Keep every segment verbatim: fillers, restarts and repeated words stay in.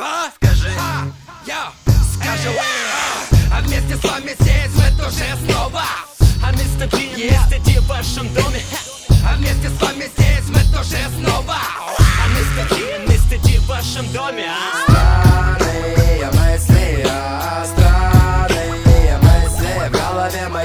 два, скажи, а, я скажу, а, а вместе с вами здесь мы тоже снова. А мистер Бин, мистер Ди в вашем доме. А вместе с вами здесь мы тоже снова. А мистер Бин, мистер Ди в вашем доме. Странные мысли, а, странные мысли в голове моей.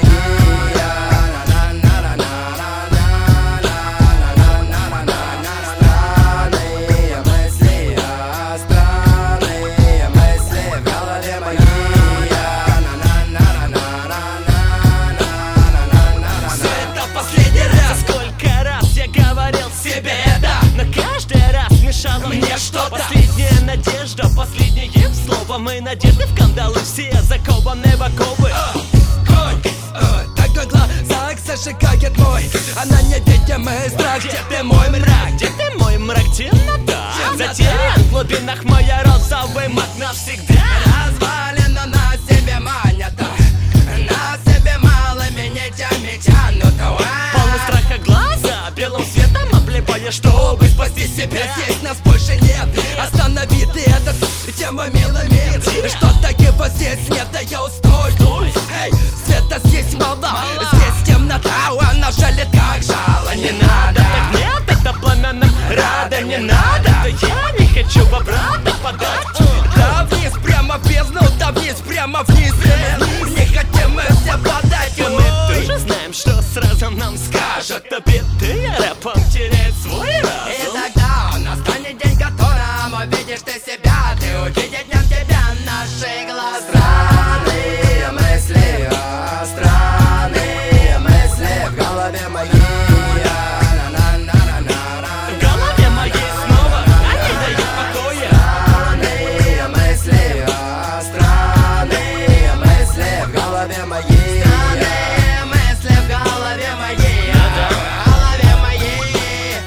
Мне что-то. Последняя надежда, последнее слово. Мы надежды в кандалы, все закованы в оковы. Такой глазах зажигает мой, она невидимый страх. Где ты мой мрак? Где ты мой мрак? Темнота. Затерян в глубинах моя розовый маг навсегда. Развалина на себе манята, на себе малыми нитями тянут. Полный страха глаза, белым светом обливая, чтобы спасти себя. Здесь нас больше нет, останови ты этот тема милый мир. Что-то его здесь нет, да я устой. Эй, света здесь мало, здесь темнота, она жалит как жало. Не надо, так нет, это пламя нам рада. Не надо, да я не хочу в обратно подать. Да вниз, прямо в бездну, да вниз, прямо вниз. Не хотим мы все подать, мы тоже знаем, что сразу нам скажут. Побитые рэпом теряет свой разум. И тогда настанет день, которым увидишь ты себя. Ты увидишь в нем тебя, наши глаза. Странные мысли, а, странные мысли в голове моей. В голове моей снова они дают покоя. Странные мысли, а, странные мысли в голове моей. Странные мысли в голове моей. В голове моей.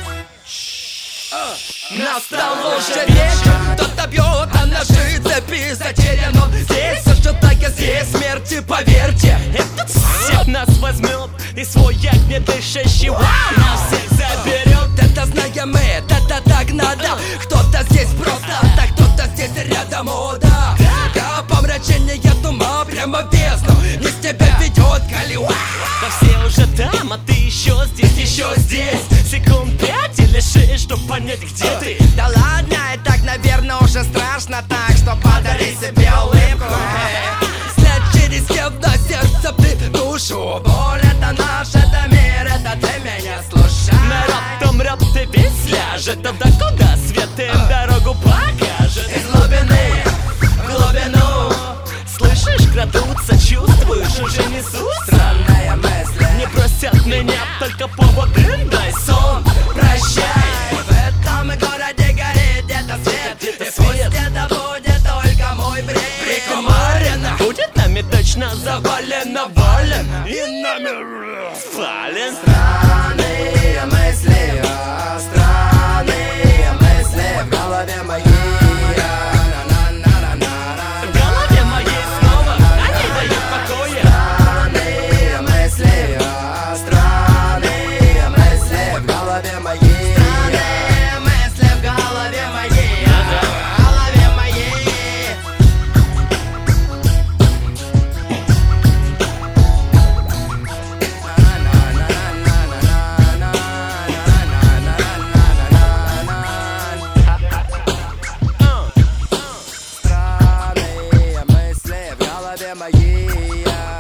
Настал уже вечер, кто-то бьет, а наши цепи затерян он здесь, ожидая здесь смерти, поверьте. Этот всех нас возьмет и свой огнедышащий нас всех заберет. Это знаем мы, это так надо. Кто-то здесь просто, да кто-то здесь рядом, о да. Да, помрачение тума прямо в бездну, не с тебя ведет Калиуа. Да все уже там, а ты еще здесь, еще здесь. Секунд пять или шесть, чтоб понять, где ты. Да ладно, и так, наверное, уже страшно так, что подари себе улыбку. След через темно сердце ты душу. Боль это наш, это мир, это ты меня слушай. Народ умрет, ты весь ляжет. Тогда куда свет им дорогу покажет? Из глубины в глубину. Слышишь, крадутся, чувствуешь, уже несутся. Странная мысль. Не просят меня, только повод им дай сон. Прощай, в этом городе горит где-то свет. Где-то И свет. пусть это будет только мой бред. Прикумарено Будет нами точно завалено, вален и нами спален. странные мысли, а, странные мысли в голове моей. В голове моей снова они дают покоя. Странные мысли, а, странные мысли в голове моей. Странные мысли в голове моей. В голове моей. Странные мысли в голове моей.